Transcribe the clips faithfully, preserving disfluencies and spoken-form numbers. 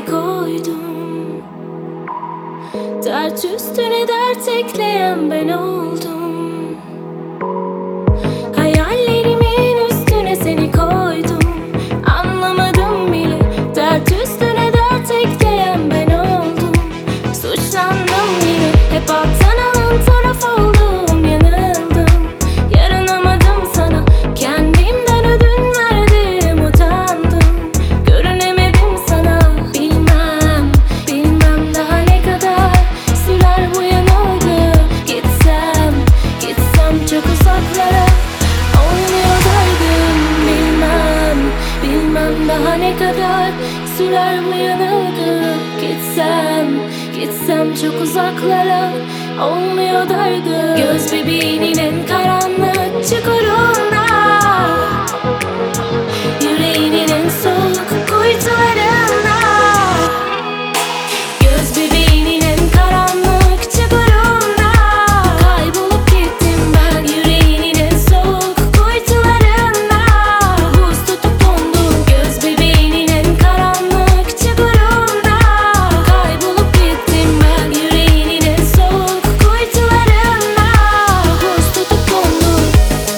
seni koydum. Dert üstüne dert ekleyen ben oldum. Hayallerimin üstüne seni koydum. Anlamadım bile, dert üstüne dert ekleyen ben oldum. Suçlandım yine, hep alttan alan taraf oldum. Yanıldım, yaranamadım sana. Kendimden ödün verdim, utandım. Görünemedim sana. Bilmem, bilmem daha ne kadar sürer bu yanılgı. Gitsem, gitsem çok uzaklara, olmuyor dargın. Bilmem, bilmem daha ne kadar sürer bu yanılgı. Gitsem, gitsem çok uzaklara, olmuyor dargın. Göz bebeğinin en karanlık çukurunda, yüreğinin en soğuk kuytularında. Göz bebeğinin en karanlık çukurunda, kaybolup gittim ben yüreğinin en soğuk kuytularında. Buz tutup dondum göz bebeğinin en karanlık çukurunda, kaybolup gittim ben yüreğinin en soğuk kuytularında. Buz tutup dondum.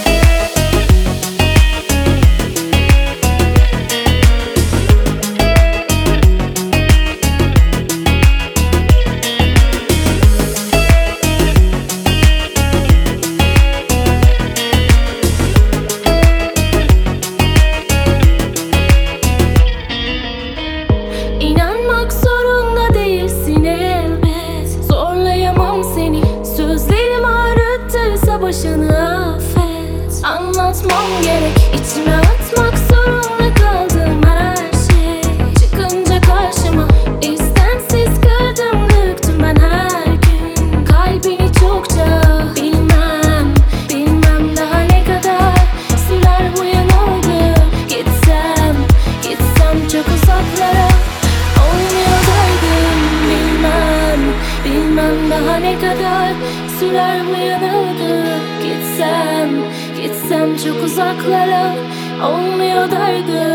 İnanmak zorunda değilsin elbet. Zorlayamam seni, sözlerim ağrıttıysa başını affet. Anlatmam gerek, içime atmak zorunda kaldım her şey. Çıkınca karşıma istemsiz kırdım döktüm ben her gün. Kalbini çokça, bilmem, bilmem daha ne kadar sürer bu yanılgı. Gitsem, gitsem çok uzaklara, olmuyor dargın. Bilmem, bilmem daha ne kadar sürer bu yanılgı. Gitsem, gitsem çok uzaklara, olmuyor dargın.